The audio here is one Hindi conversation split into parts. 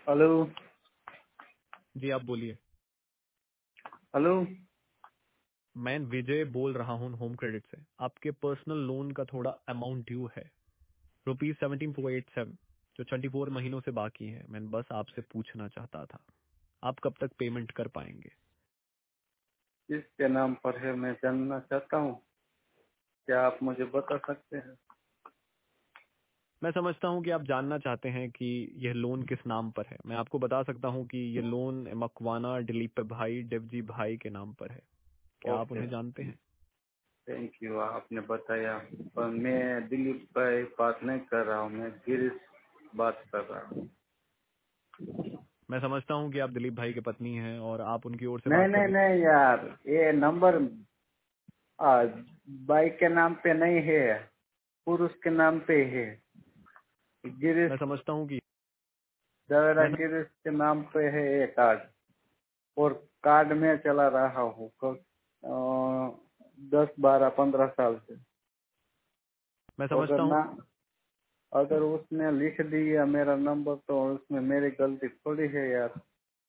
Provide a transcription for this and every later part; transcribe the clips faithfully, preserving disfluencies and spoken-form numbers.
हेलो। जी आप बोलिए। हेलो। मैं विजय बोल रहा हूँ होम क्रेडिट से। आपके पर्सनल लोन का थोड़ा अमाउंट ड्यू है, rupees seventeen four eight seven, जो ट्वेंटी फोर महीनों से बाकी है। मैं बस आपसे पूछना चाहता था, आप कब तक पेमेंट कर पाएंगे? किसके नाम पर है मैं जानना चाहता हूँ, क्या आप मुझे बता सकते हैं? मैं समझता हूँ कि आप जानना चाहते हैं कि यह लोन किस नाम पर है। मैं आपको बता सकता हूँ कि यह लोन मकवाना दिलीप भाई देवजी भाई के नाम पर है। क्या आप ओके, उन्हें जानते हैं? थैंक यू, आपने बताया। पर मैं दिलीप भाई बात नहीं कर रहा हूँ, मैं गिरीश बात कर रहा हूँ। मैं समझता हूँ कि आप दिलीप भाई की पत्नी हैं और आप उनकी ओर से नहीं बात कर नहीं रही नहीं यार, ये नंबर आ, बाइक के नाम पे नहीं है, पुरुष के नाम पे है। गिरीश, मैं समझता हूँ कि दवेरा मैं गिरीश के नाम पे है ये कार्ड, और कार्ड में चला रहा हूँ कब दस बारह पंद्रह साल से। मैं अगर समझता हूँ ना अगर उसने लिख दिया मेरा नंबर तो उसमें मेरी गलती थोड़ी है यार।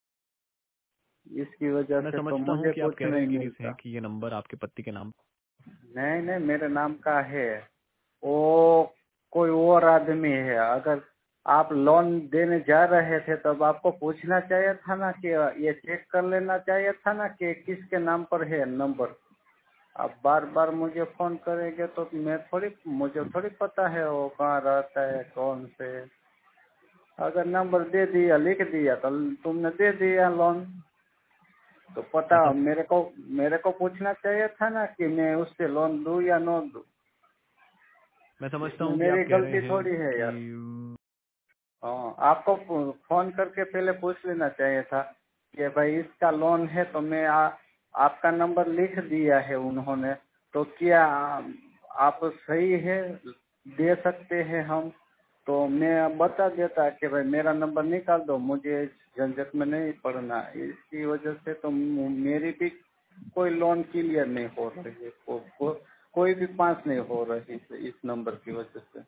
इसकी वजह मैं से तो समझता हूँ मुझे कि आप कुछ कह रहे नहीं हैं गिरीश हैं मिलता। कि ये नंबर आपके पति के नाम। नहीं नहीं, मेरे नाम का है, वो कोई और आदमी है। अगर आप लोन देने जा रहे थे तब आपको पूछना चाहिए था ना, कि ये चेक कर लेना चाहिए था ना कि किसके नाम पर है नंबर। आप बार बार मुझे फोन करेंगे तो मैं थोड़ी मुझे थोड़ी पता है वो कहाँ रहता है, कौन से। अगर नंबर दे दिया, लिख दिया तो तुमने दे दिया लोन, तो मैं पता सम, मेरे को मेरे को पूछना चाहिए था ना कि मैं उससे लोन दूं या न दूं। मैं समझता इसमें हूँ कि मेरी आप कह रहे गलती हैं थोड़ी है कि यार। हाँ, आपको फोन करके पहले पूछ लेना चाहिए था कि भाई इसका लोन है, तो मैं आ, आपका नंबर लिख दिया है उन्होंने, तो क्या आप सही है, दे सकते हैं हम? तो मैं बता देता कि भाई मेरा नंबर निकाल दो, मुझे झंझट में नहीं पड़ना। इसकी वजह से तो मेरी भी कोई लोन क्लियर नहीं हो रही है, को, को, कोई भी पास नहीं हो रही है इस नंबर की वजह से।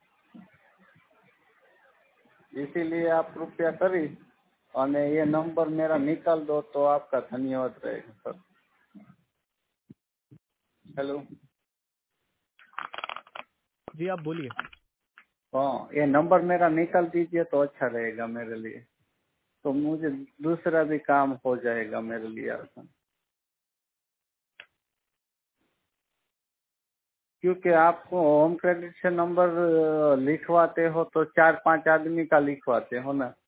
इसीलिए आप कृपया करी और ये नंबर मेरा निकाल दो तो आपका धन्यवाद रहेगा सर। हेलो। जी आप बोलिए। हाँ, ये नंबर मेरा निकाल दीजिए तो अच्छा रहेगा मेरे लिए, तो मुझे दूसरा भी काम हो जाएगा मेरे लिए आसान। क्योंकि आपको होम क्रेडिट से नंबर लिखवाते हो तो चार पांच आदमी का लिखवाते हो ना,